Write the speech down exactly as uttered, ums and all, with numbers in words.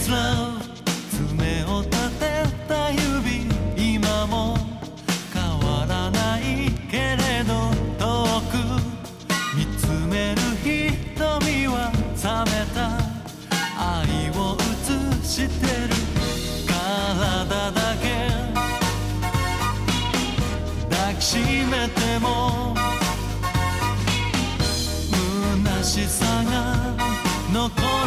love 爪を立てた指今も変わらないけれど遠く見つめる瞳は冷めた愛を映してる体だけ抱きしめても虚しさが残る